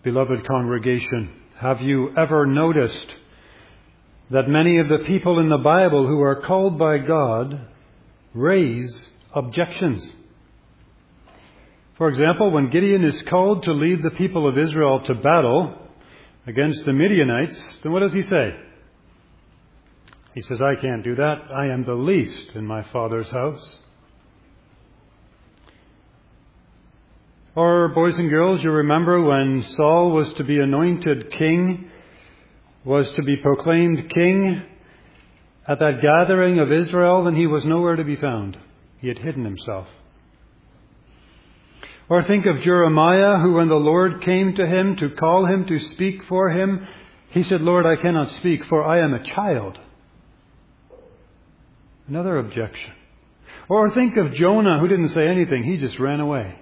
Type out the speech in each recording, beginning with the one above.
Beloved congregation, have you ever noticed that many of the people in the Bible who are called by God raise objections? For example, when Gideon is called to lead the people of Israel to battle against the Midianites, then what does he say? He says, I can't do that. I am the least in my father's house. Or, boys and girls, you remember when Saul was to be anointed king, was to be proclaimed king at that gathering of Israel, then he was nowhere to be found. He had hidden himself. Or think of Jeremiah, who when the Lord came to him to call him to speak for him, he said, Lord, I cannot speak, for I am a child. Another objection. Or think of Jonah, who didn't say anything. He just ran away.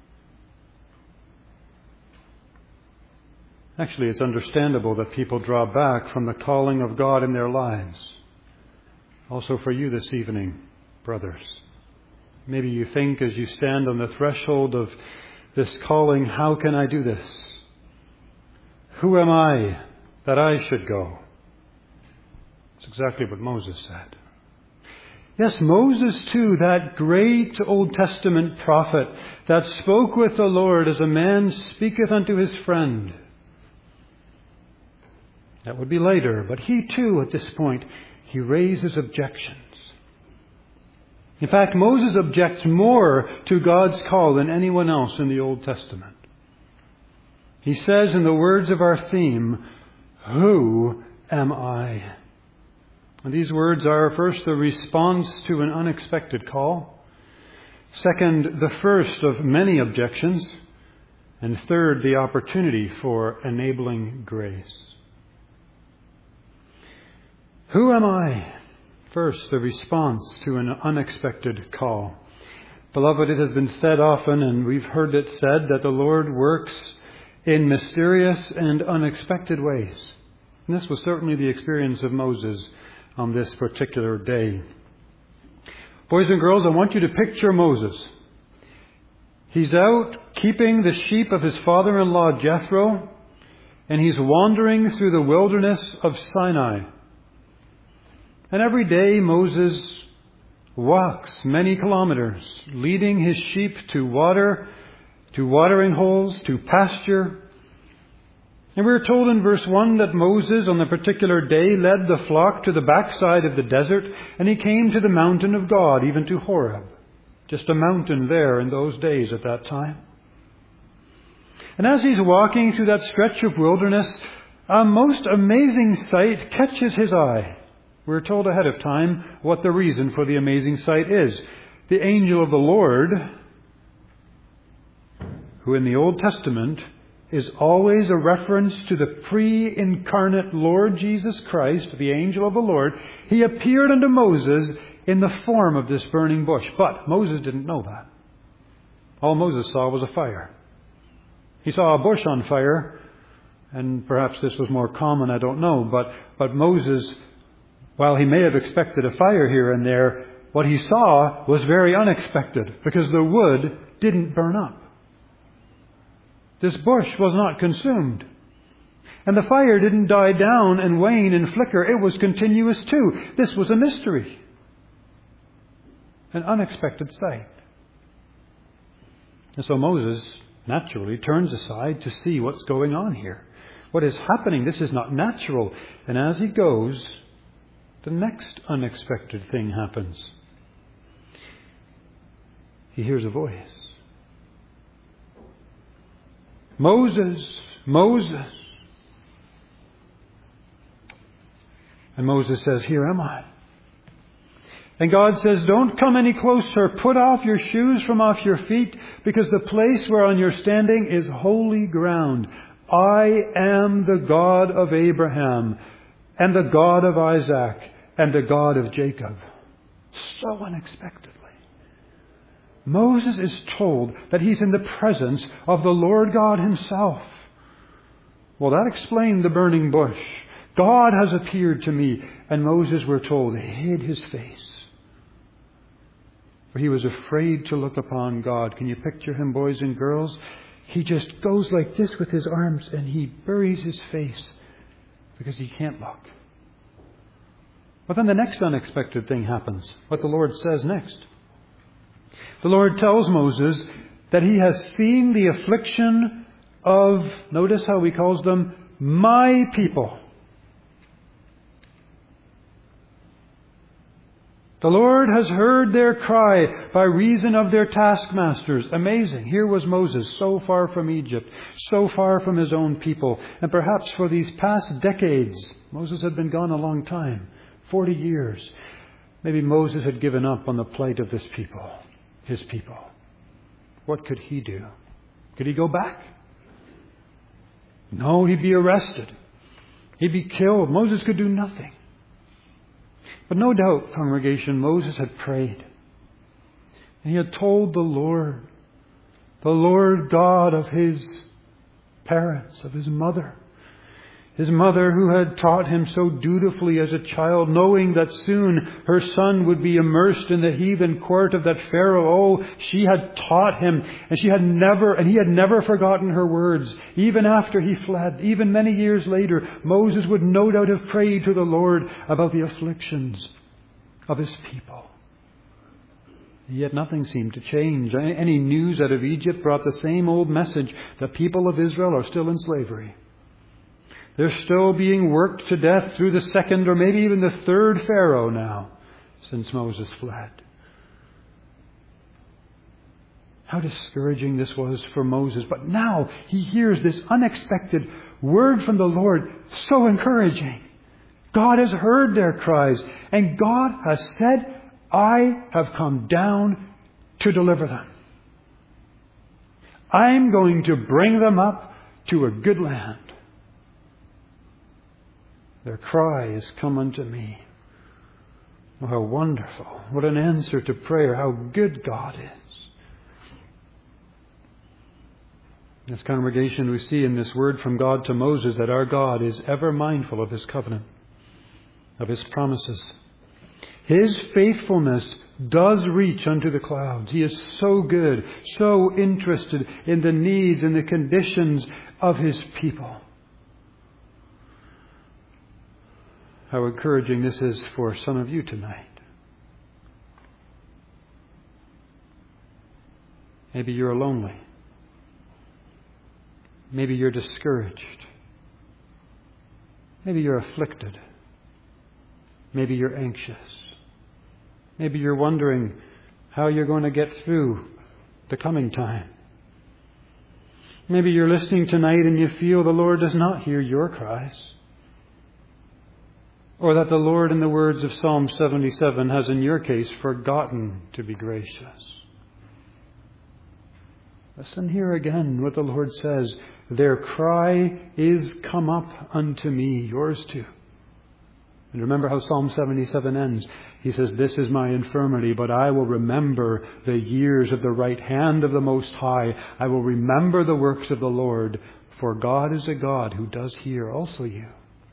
Actually, it's understandable that people draw back from the calling of God in their lives. Also for you this evening, brothers. Maybe you think as you stand on the threshold of this calling, how can I do this? Who am I that I should go? It's exactly what Moses said. Yes, Moses too, that great Old Testament prophet that spoke with the Lord as a man speaketh unto his friend. That would be later, but he too, at this point, he raises objections. In fact, Moses objects more to God's call than anyone else in the Old Testament. He says in the words of our theme, who am I? And these words are, first, the response to an unexpected call. Second, the first of many objections. And third, the opportunity for enabling grace. Who am I? First, the response to an unexpected call. Beloved, it has been said often, and we've heard it said, that the Lord works in mysterious and unexpected ways. And this was certainly the experience of Moses on this particular day. Boys and girls, I want you to picture Moses. He's out keeping the sheep of his father-in-law Jethro, and he's wandering through the wilderness of Sinai. And every day Moses walks many kilometers, leading his sheep to water, to watering holes, to pasture. And we're told in verse 1 that Moses on the particular day led the flock to the backside of the desert, and he came to the mountain of God, even to Horeb. Just a mountain there in those days at that time. And as he's walking through that stretch of wilderness, a most amazing sight catches his eye. We're told ahead of time what the reason for the amazing sight is. The angel of the Lord, who in the Old Testament is always a reference to the pre-incarnate Lord Jesus Christ, the angel of the Lord, he appeared unto Moses in the form of this burning bush. But Moses didn't know that. All Moses saw was a fire. He saw a bush on fire, and perhaps this was more common, I don't know, but Moses, while he may have expected a fire here and there, what he saw was very unexpected because the wood didn't burn up. This bush was not consumed. And the fire didn't die down and wane and flicker. It was continuous too. This was a mystery. An unexpected sight. And so Moses naturally turns aside to see what's going on here. What is happening? This is not natural. And as he goes, the next unexpected thing happens. He hears a voice. Moses, Moses. And Moses says, here am I. And God says, don't come any closer. Put off your shoes from off your feet, because the place whereon you're standing is holy ground. I am the God of Abraham, and the God of Isaac, and the God of Jacob. So unexpectedly. Moses is told that he's in the presence of the Lord God himself. Well, that explained the burning bush. God has appeared to me. And Moses, we're told, hid his face. For he was afraid to look upon God. Can you picture him, boys and girls? he just goes like this with his arms and he buries his face because he can't look. But then the next unexpected thing happens, what the Lord says next. The Lord tells Moses that he has seen the affliction of, notice how he calls them, my people. The Lord has heard their cry by reason of their taskmasters. Amazing. Here was Moses, so far from Egypt, so far from his own people. And perhaps for these past decades, Moses had been gone a long time, 40 years. Maybe Moses had given up on the plight of this people, his people. What could he do? Could he go back? No, he'd be arrested. He'd be killed. Moses could do nothing. But no doubt, congregation, Moses had prayed. And he had told the Lord God of his parents, of his mother who had taught him so dutifully as a child, knowing that soon her son would be immersed in the heathen court of that Pharaoh. Oh, she had taught him, and he had never forgotten her words. Even after he fled, even many years later, Moses would no doubt have prayed to the Lord about the afflictions of his people. Yet nothing seemed to change. Any news out of Egypt brought the same old message. The people of Israel are still in slavery. They're still being worked to death through the second or maybe even the third Pharaoh now since Moses fled. How discouraging this was for Moses. But now he hears this unexpected word from the Lord, so encouraging. God has heard their cries, and God has said, I have come down to deliver them. I'm going to bring them up to a good land. Their cry is come unto me. Oh, how wonderful. What an answer to prayer. How good God is. In this congregation, we see in this word from God to Moses that our God is ever mindful of his covenant, of his promises. His faithfulness does reach unto the clouds. He is so good, so interested in the needs and the conditions of his people. How encouraging this is for some of you tonight. Maybe you're lonely. Maybe you're discouraged. Maybe you're afflicted. Maybe you're anxious. Maybe you're wondering how you're going to get through the coming time. Maybe you're listening tonight and you feel the Lord does not hear your cries. Or that the Lord, in the words of Psalm 77, has in your case forgotten to be gracious. Listen here again what the Lord says. Their cry is come up unto me, yours too. And remember how Psalm 77 ends. He says, this is my infirmity, but I will remember the years of the right hand of the Most High. I will remember the works of the Lord, for God is a God who does hear also you.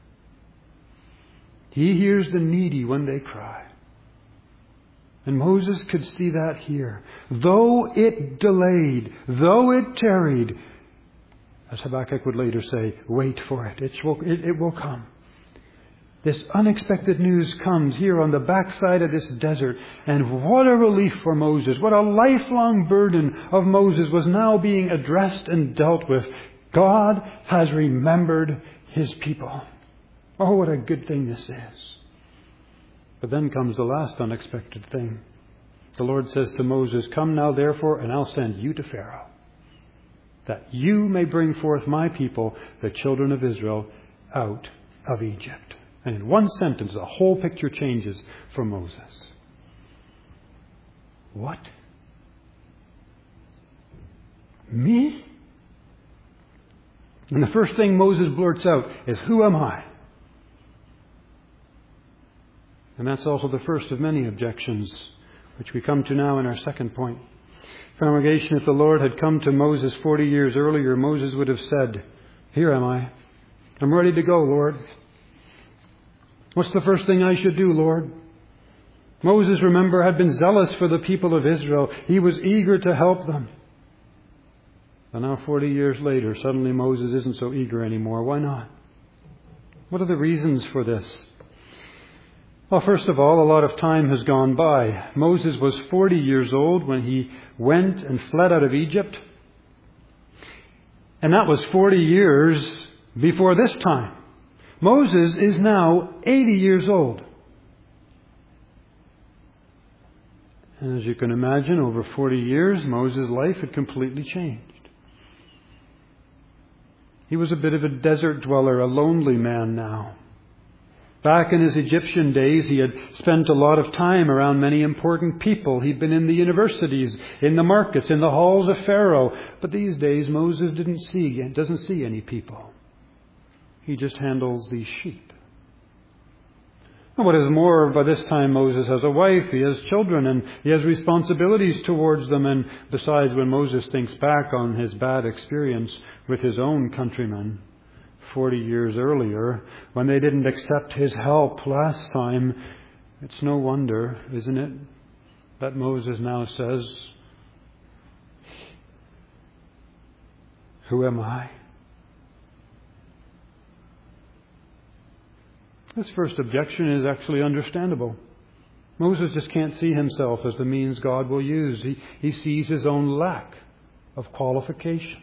He hears the needy when they cry. And Moses could see that here. Though it delayed, though it tarried, as Habakkuk would later say, wait for it. It will come. This unexpected news comes here on the backside of this desert. And what a relief for Moses. What a lifelong burden of Moses was now being addressed and dealt with. God has remembered his people. Oh, what a good thing this is. But then comes the last unexpected thing. The Lord says to Moses, come now therefore, and I'll send you to Pharaoh, that you may bring forth my people, the children of Israel, out of Egypt. And in one sentence, the whole picture changes for Moses. What? Me? And the first thing Moses blurts out is, who am I? And that's also the first of many objections, which we come to now in our second point. Congregation, if the Lord had come to Moses 40 years earlier, Moses would have said, here am I. I'm ready to go, Lord. What's the first thing I should do, Lord? Moses, remember, had been zealous for the people of Israel. He was eager to help them. And now 40 years later, suddenly Moses isn't so eager anymore. Why not? What are the reasons for this? Well, first of all, a lot of time has gone by. Moses was 40 years old when he went and fled out of Egypt. And that was 40 years before this time. Moses is now 80 years old. And as you can imagine, over 40 years, Moses' life had completely changed. He was a bit of a desert dweller, a lonely man now. Back in his Egyptian days, he had spent a lot of time around many important people. He'd been in the universities, in the markets, in the halls of Pharaoh. But these days, Moses doesn't see any people. He just handles these sheep. And what is more, by this time Moses has a wife, he has children, and he has responsibilities towards them. And besides, when Moses thinks back on his bad experience with his own countrymen 40 years earlier, when they didn't accept his help last time, it's no wonder, isn't it, that Moses now says, "Who am I?" This first objection is actually understandable. Moses just can't see himself as the means God will use. He sees his own lack of qualifications.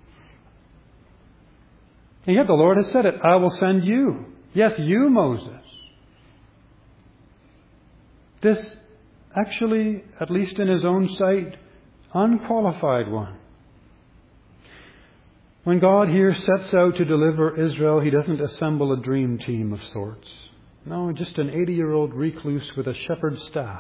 And yet the Lord has said it, "I will send you." Yes, you, Moses. This actually, at least in his own sight, unqualified one. When God here sets out to deliver Israel, He doesn't assemble a dream team of sorts. No, just an 80-year-old recluse with a shepherd's staff.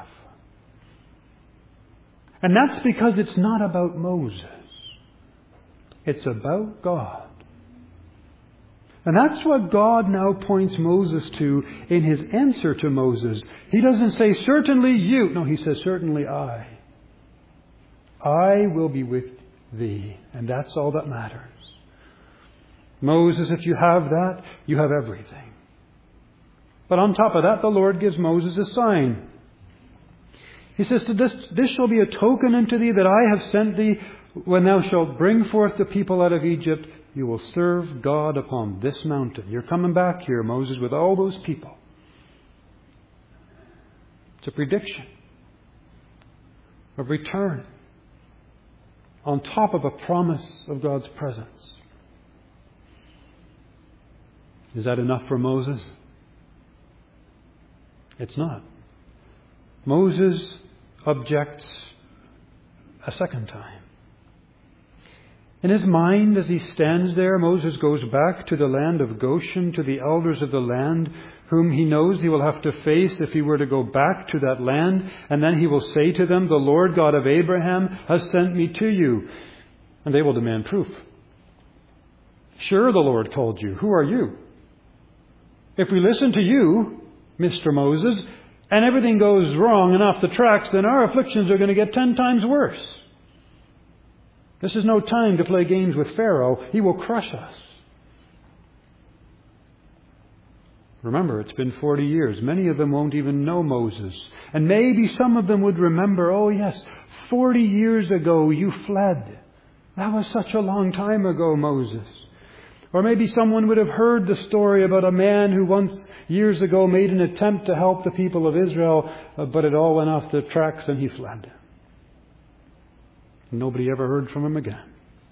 And that's because it's not about Moses. It's about God. And that's what God now points Moses to in His answer to Moses. He doesn't say, "Certainly you." No, He says, "Certainly I. I will be with thee." And that's all that matters. Moses, if you have that, you have everything. But on top of that, the Lord gives Moses a sign. He says, "This shall be a token unto thee that I have sent thee. When thou shalt bring forth the people out of Egypt, you will serve God upon this mountain." You're coming back here, Moses, with all those people. It's a prediction of return on top of a promise of God's presence. Is that enough for Moses? It's not. Moses objects a second time. In his mind, as he stands there, Moses goes back to the land of Goshen, to the elders of the land, whom he knows he will have to face if he were to go back to that land. And then he will say to them, "The Lord God of Abraham has sent me to you." And they will demand proof. "Sure, the Lord called you. Who are you? If we listen to you, Mr. Moses, and everything goes wrong and off the tracks, then our afflictions are going to get 10 times worse. This is no time to play games with Pharaoh. He will crush us." Remember, it's been 40 years. Many of them won't even know Moses. And maybe some of them would remember, "Oh yes, 40 years ago you fled. That was such a long time ago, Moses." Or maybe someone would have heard the story about a man who once, years ago, made an attempt to help the people of Israel, but it all went off the tracks and he fled. Nobody ever heard from him again.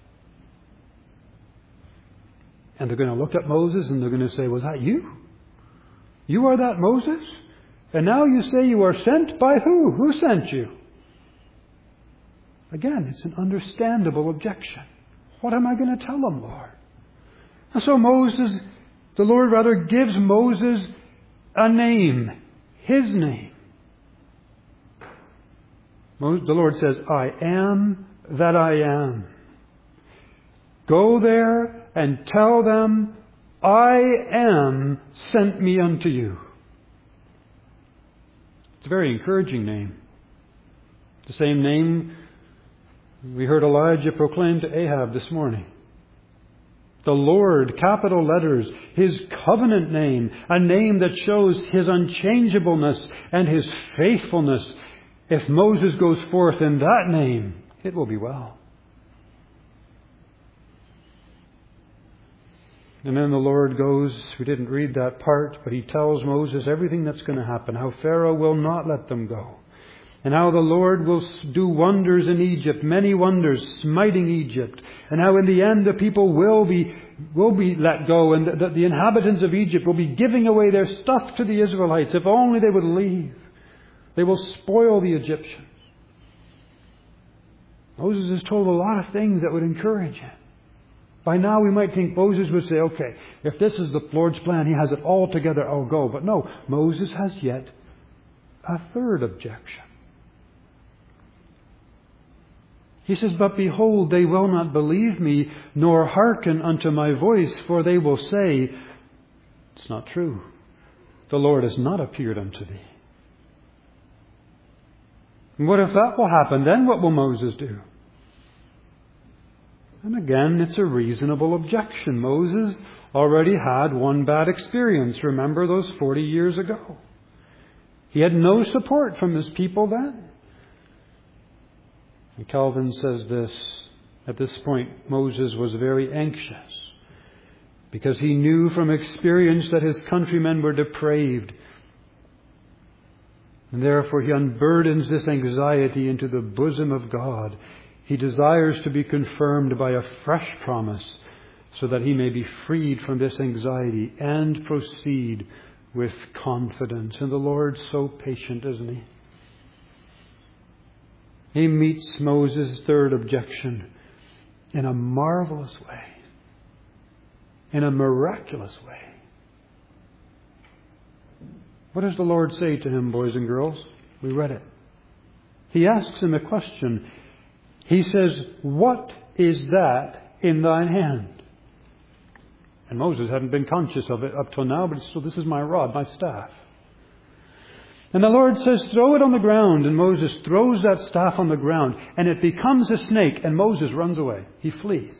And they're going to look at Moses and they're going to say, "Was that you? You are that Moses? And now you say you are sent by who? Who sent you?" Again, it's an understandable objection. What am I going to tell them, Lord? And so the Lord rather gives Moses a name, his name. The Lord says, "I am that I am. Go there and tell them, I am sent me unto you." It's a very encouraging name. The same name we heard Elijah proclaim to Ahab this morning. The Lord, capital letters, His covenant name, a name that shows His unchangeableness and His faithfulness. If Moses goes forth in that name, it will be well. And then the Lord goes, we didn't read that part, but He tells Moses everything that's going to happen, how Pharaoh will not let them go. And how the Lord will do wonders in Egypt, many wonders, smiting Egypt. And how in the end the people will be let go, and the inhabitants of Egypt will be giving away their stuff to the Israelites if only they would leave. They will spoil the Egyptians. Moses is told a lot of things that would encourage him. By now we might think Moses would say, okay, if this is the Lord's plan, He has it all together, I'll go. But no, Moses has yet a third objection. He says, but behold, they will not believe me, nor hearken unto my voice, for they will say, it's not true. The Lord has not appeared unto thee. And what if that will happen? Then what will Moses do? And again, it's a reasonable objection. Moses already had one bad experience. Remember those 40 years ago. He had no support from his people then. And Calvin says this, at this point, Moses was very anxious because he knew from experience that his countrymen were depraved. And therefore he unburdens this anxiety into the bosom of God. He desires to be confirmed by a fresh promise so that he may be freed from this anxiety and proceed with confidence. And the Lord's so patient, isn't He? He meets Moses' third objection in a marvelous way, in a miraculous way. What does the Lord say to him, boys and girls? We read it. He asks him a question. He says, what is that in thine hand? And Moses hadn't been conscious of it up till now, but so this is my rod, my staff. And the Lord says, throw it on the ground. And Moses throws that staff on the ground, and it becomes a snake, and Moses runs away. He flees.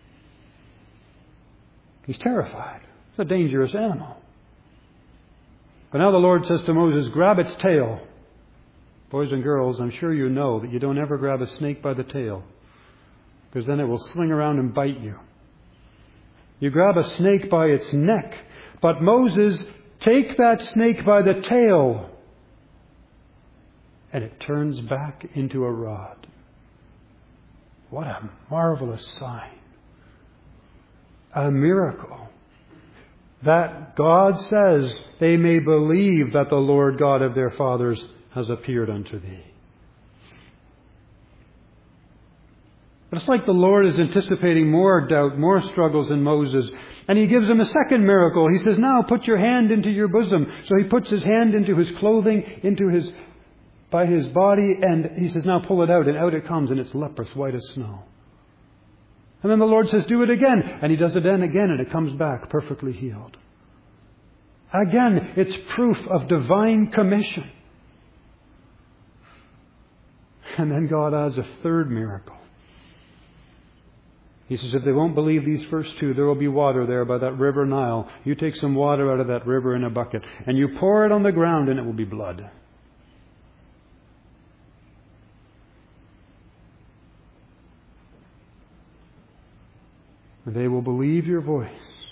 He's terrified. It's a dangerous animal. But now the Lord says to Moses, grab its tail. Boys and girls, I'm sure you know that you don't ever grab a snake by the tail, because then it will swing around and bite you. You grab a snake by its neck. But Moses, take that snake by the tail, and it turns back into a rod. What a marvelous sign. A miracle. That God says they may believe that the Lord God of their fathers has appeared unto thee. But it's like the Lord is anticipating more doubt, more struggles in Moses. And He gives him a second miracle. He says, now put your hand into your bosom. So he puts his hand into his clothing, by his body, and he says, now pull it out. And out it comes, and it's leprous, white as snow. And then the Lord says, do it again. And he does it then again, and it comes back perfectly healed. Again, it's proof of divine commission. And then God adds a third miracle. He says, if they won't believe these first two, there will be water there by that river Nile. You take some water out of that river in a bucket, and you pour it on the ground, and it will be blood. And they will believe your voice.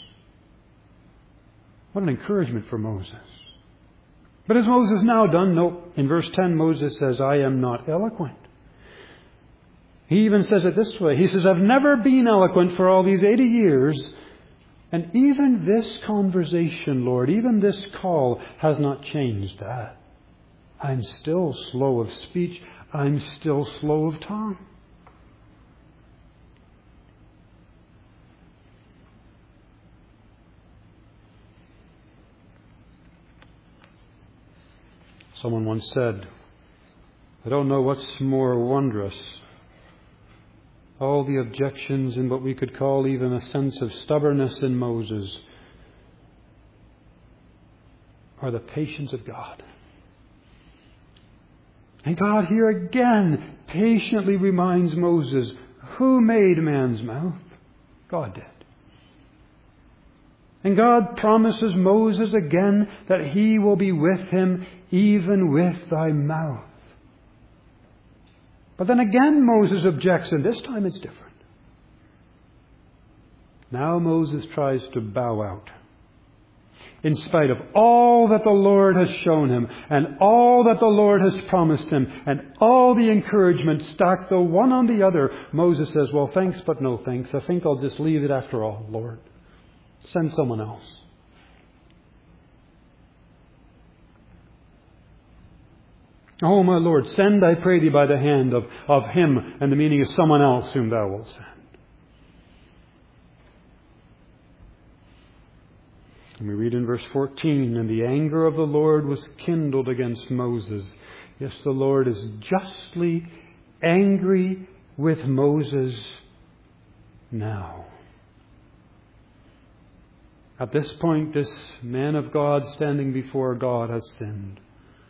What an encouragement for Moses. But has Moses now done? No. In verse 10, Moses says, I am not eloquent. He even says it this way. He says, I've never been eloquent for all these 80 years. And even this conversation, Lord, even this call has not changed that. I'm still slow of speech. I'm still slow of tongue. Someone once said, I don't know what's more wondrous. All the objections and what we could call even a sense of stubbornness in Moses, or the patience of God. And God here again patiently reminds Moses, who made man's mouth? God did. And God promises Moses again that He will be with him even with thy mouth. But then again Moses objects, and this time it's different. Now Moses tries to bow out. In spite of all that the Lord has shown him, and all that the Lord has promised him, and all the encouragement stacked the one on the other, Moses says, well, thanks, but no thanks. I think I'll just leave it after all, Lord. Send someone else. Oh, my Lord, send, I pray thee, by the hand of him, and the meaning is someone else whom thou wilt send. And we read in verse 14, and the anger of the Lord was kindled against Moses. Yes, the Lord is justly angry with Moses now. At this point, this man of God standing before God has sinned.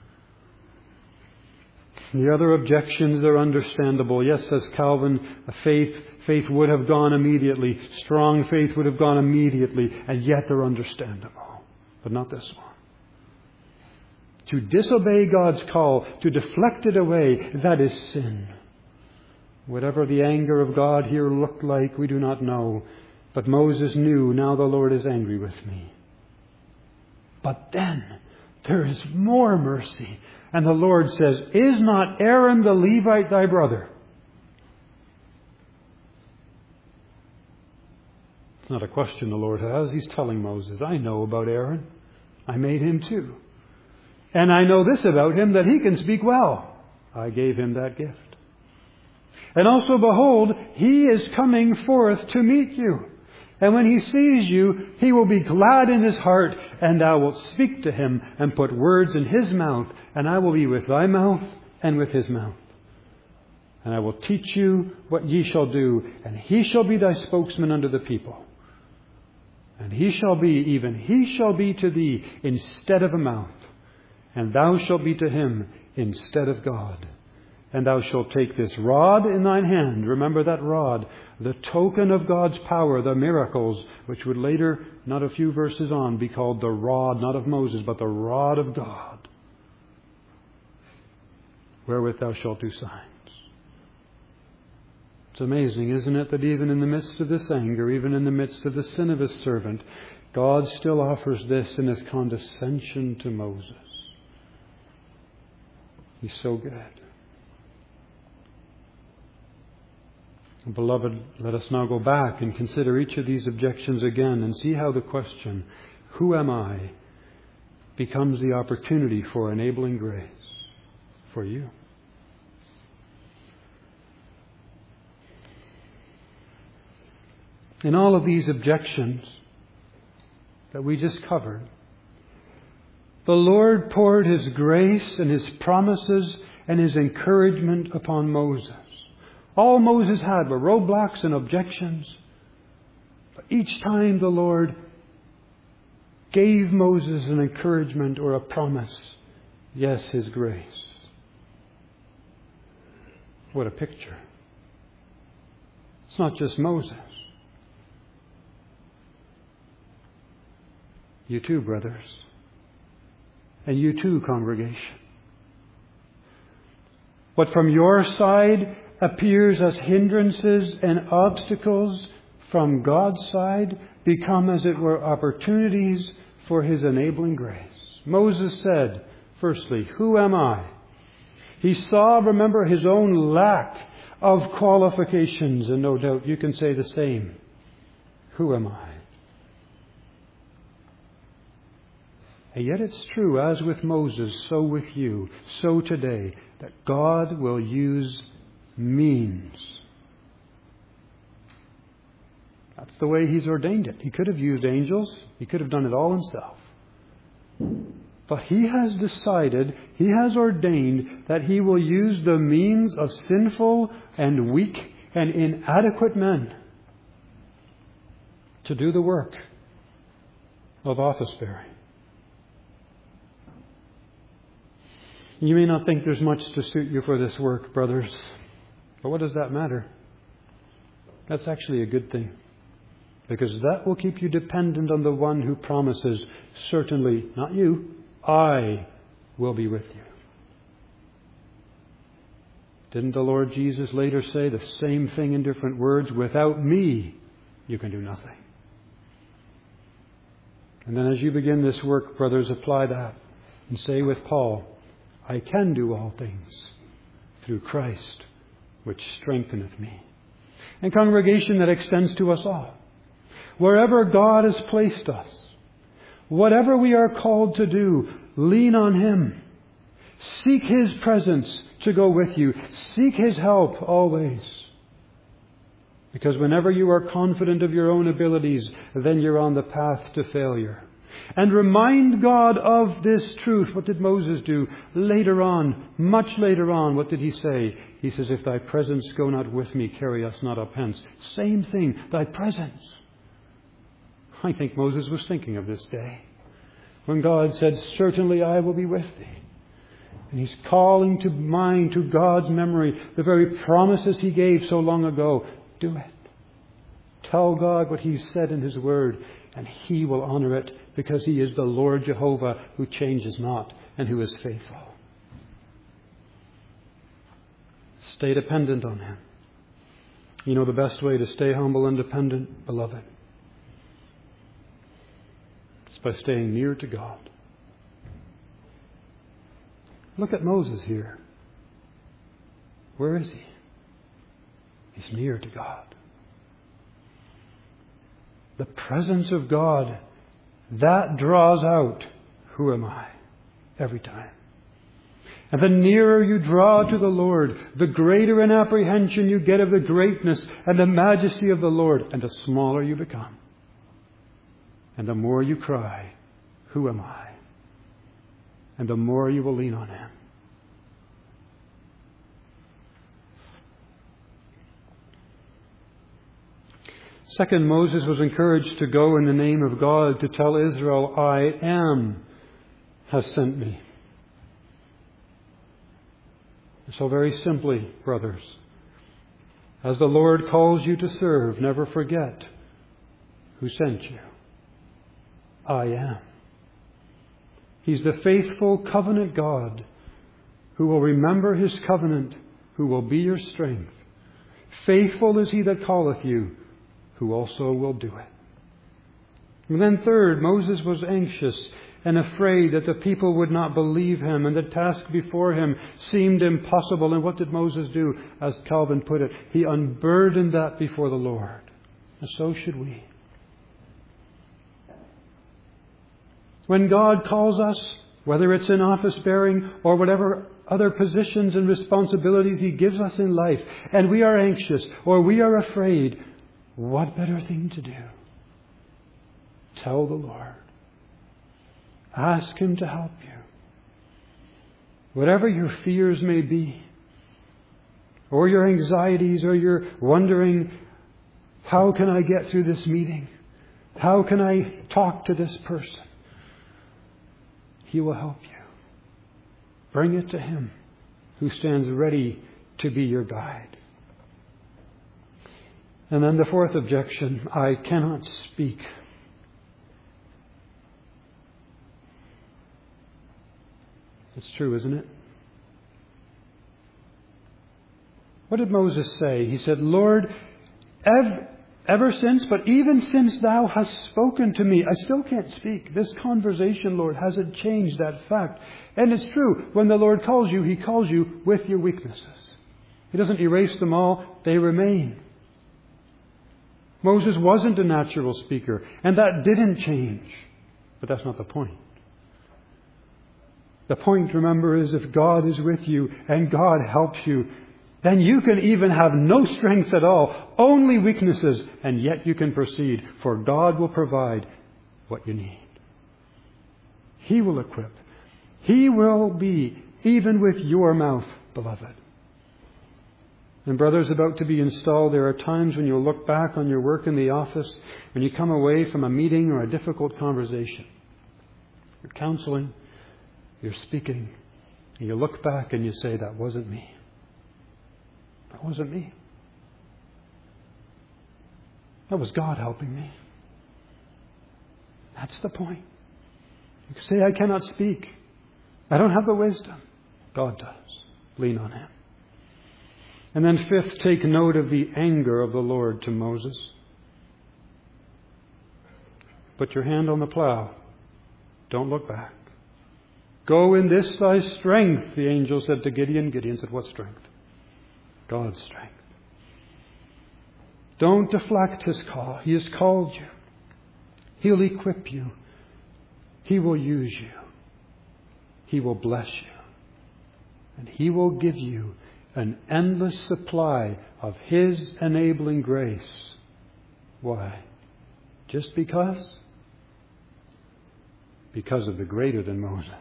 The other objections are understandable. Yes, says Calvin, faith would have gone immediately. Strong faith would have gone immediately. And yet they're understandable. But not this one. To disobey God's call, to deflect it away, that is sin. Whatever the anger of God here looked like, we do not know. But Moses knew, now the Lord is angry with me. But then there is more mercy. And the Lord says, is not Aaron the Levite thy brother? It's not a question the Lord has. He's telling Moses, I know about Aaron. I made him too. And I know this about him, that he can speak well. I gave him that gift. And also, behold, he is coming forth to meet you. And when he sees you, he will be glad in his heart, and thou wilt speak to him and put words in his mouth, and I will be with thy mouth and with his mouth. And I will teach you what ye shall do, and he shall be thy spokesman unto the people. And he shall be to thee instead of a mouth, and thou shalt be to him instead of God. And thou shalt take this rod in thine hand. Remember that rod, the token of God's power, the miracles, which would later, not a few verses on, be called the rod, not of Moses, but the rod of God, wherewith thou shalt do signs. It's amazing, isn't it, that even in the midst of this anger, even in the midst of the sin of his servant, God still offers this in his condescension to Moses. He's so good. Beloved, let us now go back and consider each of these objections again and see how the question, who am I, becomes the opportunity for enabling grace for you. In all of these objections that we just covered, the Lord poured His grace and His promises and His encouragement upon Moses. All Moses had were roadblocks and objections. But each time the Lord gave Moses an encouragement or a promise, yes, His grace. What a picture. It's not just Moses. You too, brothers. And you too, congregation. What from your side appears as hindrances and obstacles, from God's side become, as it were, opportunities for His enabling grace. Moses said, firstly, who am I? He saw, remember, his own lack of qualifications, and no doubt you can say the same. Who am I? And yet it's true, as with Moses, so with you, so today, that God will use means. That's the way He's ordained it. He could have used angels. He could have done it all Himself. But He has decided, He has ordained that He will use the means of sinful and weak and inadequate men to do the work of office bearing. You may not think there's much to suit you for this work, brothers. But what does that matter? That's actually a good thing. Because that will keep you dependent on the one who promises, certainly, not you, I will be with you. Didn't the Lord Jesus later say the same thing in different words? Without me, you can do nothing. And then as you begin this work, brothers, apply that and say with Paul, I can do all things through Christ, which strengtheneth me. And congregation, that extends to us all. Wherever God has placed us, whatever we are called to do, lean on Him. Seek His presence to go with you. Seek His help always. Because whenever you are confident of your own abilities, then you're on the path to failure. And remind God of this truth. What did Moses do? Later on, much later on, what did he say? He says, if thy presence go not with me, carry us not up hence. Same thing, thy presence. I think Moses was thinking of this day when God said, certainly I will be with thee. And he's calling to mind, to God's memory, the very promises He gave so long ago. Do it. Tell God what He said in His Word, and He will honor it, because He is the Lord Jehovah, who changes not and who is faithful. Stay dependent on Him. You know the best way to stay humble and dependent, beloved? It's by staying near to God. Look at Moses here. Where is he? He's near to God. The presence of God, that draws out, who am I? Every time. And the nearer you draw to the Lord, the greater an apprehension you get of the greatness and the majesty of the Lord, and the smaller you become. And the more you cry, who am I? And the more you will lean on Him. Second, Moses was encouraged to go in the name of God to tell Israel, I am has sent me. So very simply, brothers, as the Lord calls you to serve, never forget who sent you. I am. He's the faithful covenant God who will remember His covenant, who will be your strength. Faithful is He that calleth you, who also will do it. And then third, Moses was anxious and afraid that the people would not believe him, and the task before him seemed impossible. And what did Moses do? As Calvin put it, he unburdened that before the Lord. And so should we. When God calls us, whether it's in office bearing or whatever other positions and responsibilities He gives us in life, and we are anxious or we are afraid, what better thing to do? Tell the Lord. Ask Him to help you. Whatever your fears may be, or your anxieties, or you're wondering, how can I get through this meeting? How can I talk to this person? He will help you. Bring it to Him, who stands ready to be your guide. And then the fourth objection, I cannot speak. It's true, isn't it? What did Moses say? He said, Lord, ever since, but even since Thou hast spoken to me, I still can't speak. This conversation, Lord, hasn't changed that fact. And it's true, when the Lord calls you, He calls you with your weaknesses. He doesn't erase them all, they remain. Moses wasn't a natural speaker, and that didn't change. But that's not the point. The point, remember, is if God is with you and God helps you, then you can even have no strengths at all, only weaknesses, and yet you can proceed, for God will provide what you need. He will equip. He will be, even with your mouth, beloved. And brothers about to be installed, there are times when you'll look back on your work in the office, when you come away from a meeting or a difficult conversation. You're counseling, you're speaking, and you look back and you say, that wasn't me. That wasn't me. That was God helping me. That's the point. You can say, I cannot speak. I don't have the wisdom. God does. Lean on Him. And then fifth, take note of the anger of the Lord to Moses. Put your hand on the plow. Don't look back. Go in this thy strength, the angel said to Gideon. Gideon said, what strength? God's strength. Don't deflect His call. He has called you. He'll equip you. He will use you. He will bless you. And He will give you an endless supply of His enabling grace. Why? Just because? Because of the greater than Moses.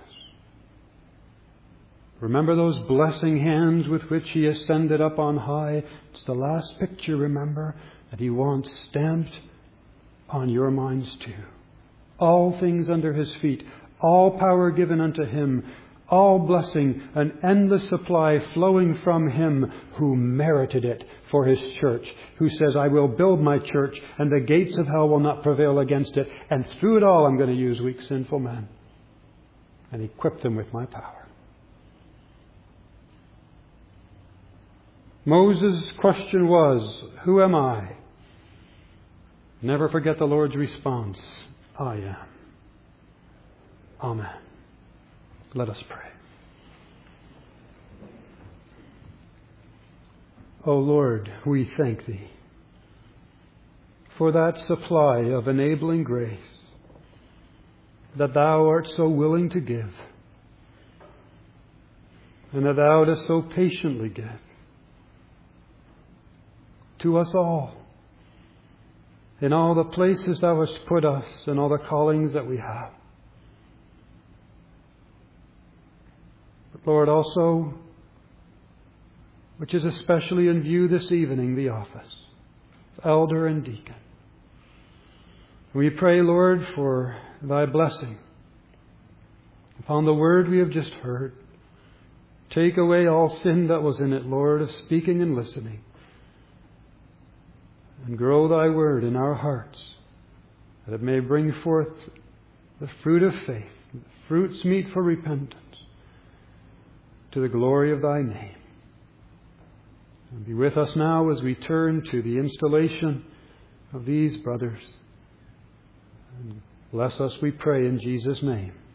Remember those blessing hands with which He ascended up on high? It's the last picture, remember, that He wants stamped on your minds too. All things under His feet, all power given unto Him, all blessing, an endless supply flowing from Him who merited it for His church, who says, I will build my church and the gates of hell will not prevail against it. And through it all I'm going to use weak, sinful men and equip them with my power. Moses' question was, who am I? Never forget the Lord's response, I am. Amen. Let us pray. O Lord, we thank Thee for that supply of enabling grace that Thou art so willing to give and that Thou dost so patiently give to us all in all the places Thou hast put us and all the callings that we have. But Lord, also, which is especially in view this evening, the office of elder and deacon. We pray, Lord, for Thy blessing upon the word we have just heard. Take away all sin that was in it, Lord, of speaking and listening. And grow Thy word in our hearts, that it may bring forth the fruit of faith, fruits meet for repentance, to the glory of Thy name. And be with us now as we turn to the installation of these brothers. And bless us, we pray, in Jesus' name.